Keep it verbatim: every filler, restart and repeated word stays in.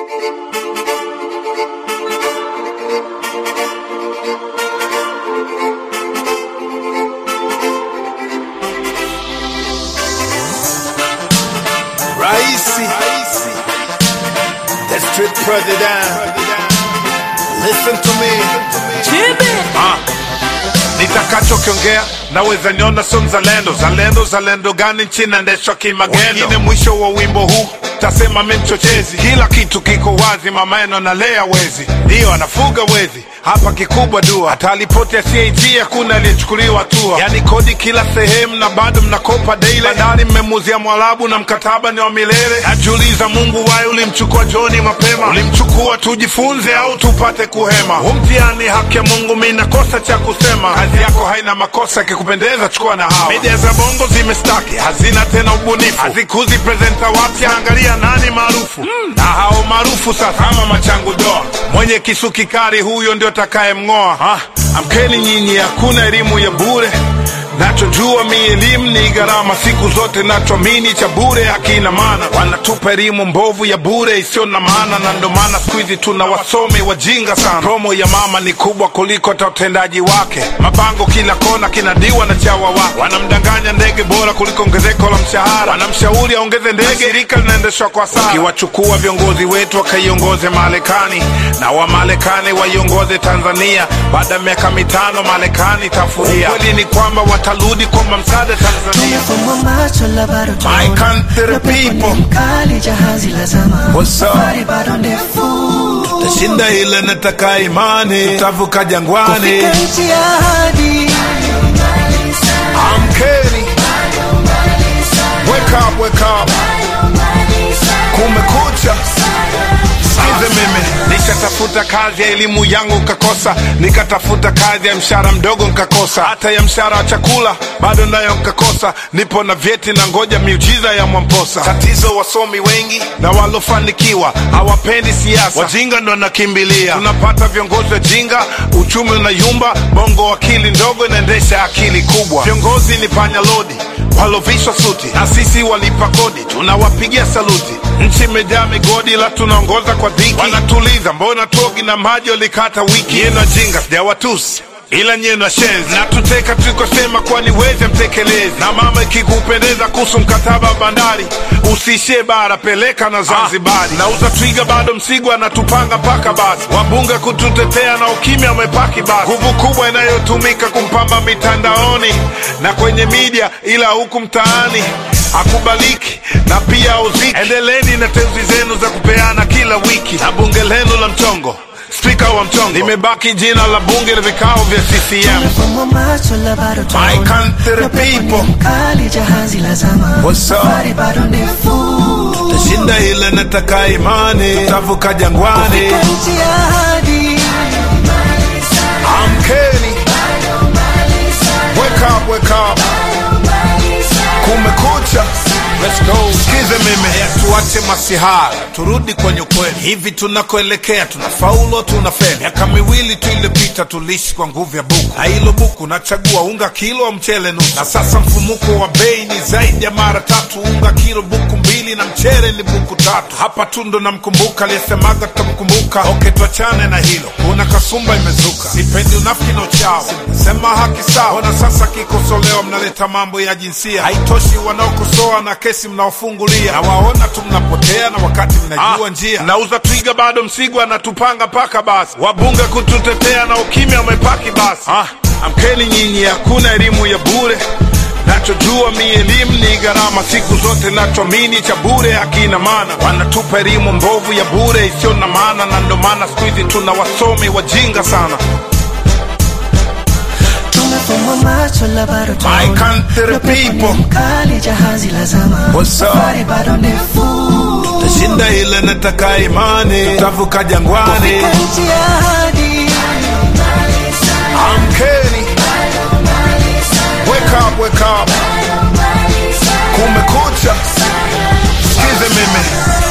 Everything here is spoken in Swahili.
Raisi, the street president. Listen to me. Ah, nitakacho kiongea naweza niona sio mzalendo. Zalendo zalendo gani nchini naendeshwa kimagendo. Wengine mwisho wa wimbo huu tasema mimi mchochezi. Kila kitu kiko wazi, mama yenu analea wezi, ndio anafuga wezi. Hapa kikubwa dua, hata ripoti ya C A G hakuna aliyechukuliwa hatua. Yani kodi kila sehemu na bado mnakopa daily. Bandari mmemuzia Mwarabu na mkataba ni wa milele. Najiuliza Mungu wae ulimchukua John mapema. Ulimchukua tujifunze au tupate kuhema. Umtiani haki ya Mungu mimi nakosa cha kusema. Kazi yako haina makosa, kikupendeza chukua na hawa. Media za bongo zimestaki, hazina tena ubunifu. Hazikuzi presenter wapya, angalia nani maarufu. mm. Na hao maarufu sasa ama machangu doa. Mwenye kisu kikari huyo ndio takaye mngoa. ha? Amkeni nyinyi, hakuna elimu ya bure. Nachojua mi elimu ni gharama, siku zote nachoamini cha bure hakina maana. Wanatupa elimu mbovu ya bure isio na maana, na ndo maana siku hizi tuna wasome wajinga sana. Promo ya mama ni kubwa kuliko hata utendaji wake. Mabango kila kona kinadiwa na chawa wake. Wanamdanganya ndege bora kuliko ongezeko la mshahara. Wanamshauri aongeze ndege, shirika linaendeshwa kwa sara. Kiwachukua viongozi wetu wakaiongoze Marekani, na wa Marekani waiongoze Tanzania. Baada ya miaka mitano Marekani tafuria. Kweli ni kwamba wataludi kwa msaada Tanzania. My country people, what's up? Tutashinda ile nataka imani, tutavuka jangwani. Amkeni, wake up, wake up. Kumekucha. Sikize mimi, nishatafuta kazi ya elimu yangu nkakosa. Nikatafuta kazi ya mshahara mdogo nkakosa. Hata ya mshahara wa chakula bado nayo nkakosa. Nipo na vyeti na ngoja miujiza ya Mwamposa. Tatizo wasomi wengi na walofanikiwa hawapendi siasa, wajinga ndo nakimbilia. Tunapata viongozi wajinga, uchumi unayumba. Bongo akili ndogo inaendesha akili kubwa. Viongozi ni panya lodi walovishwa suti, na sisi walipa kodi tunawapigia saluti. Nchi imejaa migodi la tunaongoza kwa dhiki. Wanatuliza mbona togi na maji walikata wiki. Yenu jinga sijawatusi ila nyenu ashenzi. Na tuteka tulikosema kwa niweze mtekelezi. Na mama ikikupendeza kuhusu mkataba bandari, usishie bara peleka na Zanzibari. ah. Na uza twiga bado msigwa na tupanga paka basi. Wabunge kututetea na ukimya umepaki basi. Nguvu kubwa inayotumika kumpamba mitandaoni na kwenye media, ila huku mtaani akubaliki na pia uziki. Endeleni na tenzi zenu za kupeana kila wiki. Na bunge lenu la mchongo, Speaker wa mchongo, limebaki jina la bunge na vikao vya C C M. My country people, what's up? Tutashinda ile nataka imani, tutavuka jangwani. Amkeni, wake up, wake up. Kumekucha. Let's go. Sikize mimi, ya tuache masihara, turudi kwenye ukweli. Hivi tunakoelekea tunafaulu tunafeli. Miaka miwili tu iliyopita tulishi kwa nguvu ya buku. Na hilo buku nachagua unga kilo wa mchele nusu. Na sasa mfumuko wa bei ni zaidi ya mara tatu. Unga kilo buku mbili na mchele ni buku tatu. Hapa tu ndo namkumbuka aliyesemaga tutamkumbuka. Okay, tuachane na hilo, kuna kasumba imezuka. Sipendi unafiki na uchao, sema haki sawa. Na sasa kikosolewa mnaleta mambo ya jinsia. Haitoshi wanaokosoa na kesi mnaofungulia. Na waona tu mnapotea na wakati mnajua ah, njia. Nauza twiga bado msigwa na tupanga paka basi. Wabunge kututetea na ukimya umepaki basi. ah, Amkeni nyinyi, hakuna elimu ya bure. Nachojua mi elimu ni gharama, siku zote nachoamini cha bure hakina maana. Wanatupa elimu mbovu ya bure isio na maana, na ndo maana siku hizi tuna wasomi wajinga sana. My country people, what's up? Tutashinda ile nataka imani, tutavuka jangwani. Amkeni, wake up, wake up. Kumekucha. Sikize mimi.